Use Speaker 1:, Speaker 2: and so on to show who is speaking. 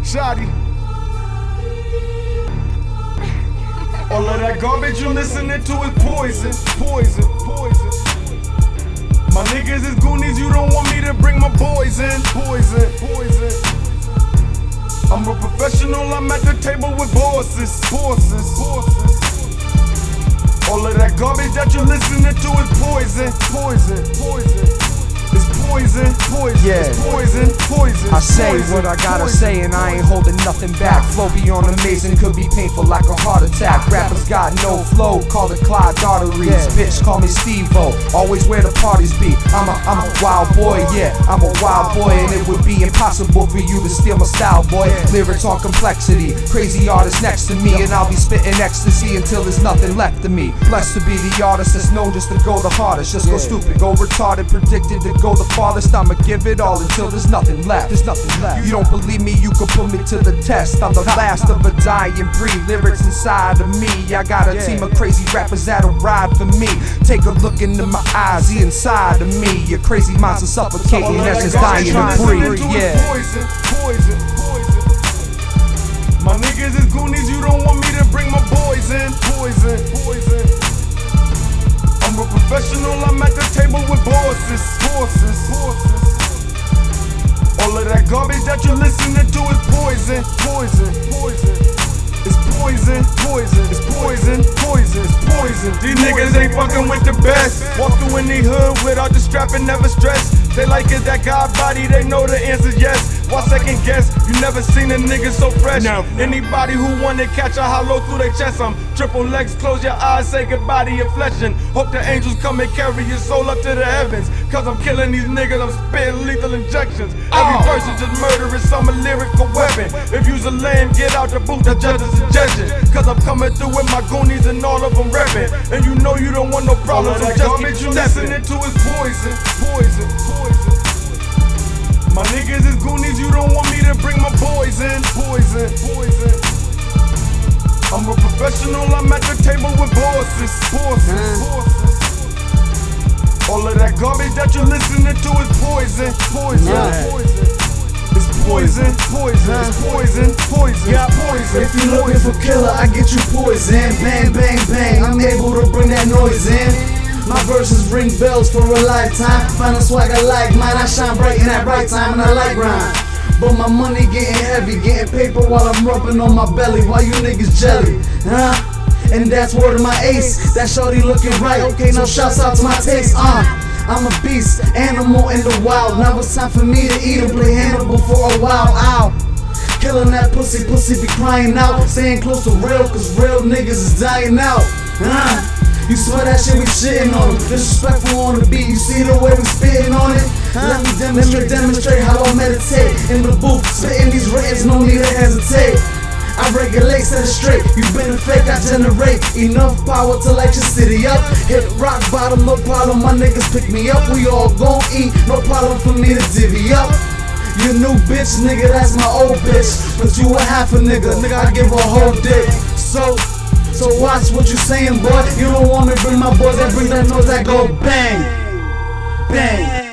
Speaker 1: Shotty. All of that garbage you listening to is poison, poison, poison. My niggas is goonies, you don't want me to bring my boys in. Poison, poison. I'm a professional, I'm at the table with bosses, bosses, bosses. All of that garbage that you listening to is poison, poison, poison. It's poison, poison,
Speaker 2: yeah.
Speaker 1: It's poison, poison.
Speaker 2: I say
Speaker 1: poison,
Speaker 2: what I gotta
Speaker 1: poison,
Speaker 2: say and I ain't holding nothing back. Flow beyond amazing, could be painful like a heart attack. Rappers got no flow, call it clogged arteries. Bitch, call me Steve-O, always where the parties be. I'm a wild boy, yeah, I'm a wild boy. And it would be impossible for you to steal my style, boy. Lyrics on complexity, crazy artist next to me. And I'll be spitting ecstasy until there's nothing left of me. Blessed to be the artist that's known just to go the hardest. Just go stupid, go retarded, predicted to go the farthest. I'ma give it all until there's nothing left. There's nothing left. You don't believe me, you can put me to the test. I'm the last of a dying breed. Lyrics inside of me. I got a team of crazy rappers that'll ride for me. Take a look into my eyes, the inside of me. Your crazy minds are suffocating, that's just dying to breathe. Yeah.
Speaker 1: Poison, poison, poison. My niggas is goonies, you don't want me to bring my boys in. Poison, poison. I'm a professional, I'm at the table with bosses, bosses, bosses. All of that garbage that you listening to is poison, poison, poison. It's poison, poison, it's poison, poison, it's poison. These niggas ain't fucking with the best. Walk through any hood without the strap and never stress. They like it, that God body, they know the answer's yes. Why second guess? You never seen a nigga so fresh. Anybody who wanna catch a hollow through their chest, I'm triple legs, close your eyes, say goodbye to your flesh. And hope the angels come and carry your soul up to the heavens. Cause I'm killing these niggas, I'm spitting lethal injections. Every verse is just murderous, I'm a lyrical weapon. If you's a lame, get out the booth, the judge's suggestion. Cause I'm coming through with my goonies and all of them reppin'. And you know you don't want no problems, so just keep you listening to is poison, poison, poison. My niggas is goonies, you don't want me to bring my boys in. Poison, poison. I'm a professional, I'm at the table with bosses, bosses, bosses. All of that garbage that you listening to is poison, poison, poison. It's poison, poison, it's poison, poison, poison.
Speaker 3: If you looking for killer, I get you poison. Bang, bang, bang, I'm able to bring that noise in. My verses ring bells for a lifetime. Find a swag I like mine, I shine bright in that bright time and I like rhyme. But my money getting heavy, getting paper while I'm rubbing on my belly. While you niggas jelly, huh? And that's word of my ace, that shorty looking right. Okay, now shouts out to my taste, I'm a beast, animal in the wild. Now it's time for me to eat and play Hannibal for a while, ow. Killing that pussy, pussy be crying out. Staying close to real, cause real niggas is dying out, You swear that shit, we shitting on them. Disrespectful on the beat, you see the way we spitting on it? Let me demonstrate how I meditate. In the booth, spitting these writings, no need to hesitate. I regulate, set it straight. You been a fake, I generate enough power to light your city up. Hit rock bottom, no problem, my niggas pick me up. We all gon' eat, no problem for me to divvy up. Your new bitch, nigga, that's my old bitch. But you a half a nigga, I give a whole dick. So watch what you saying, boy. You don't want me to bring my boys, I bring that nose that go bang, bang.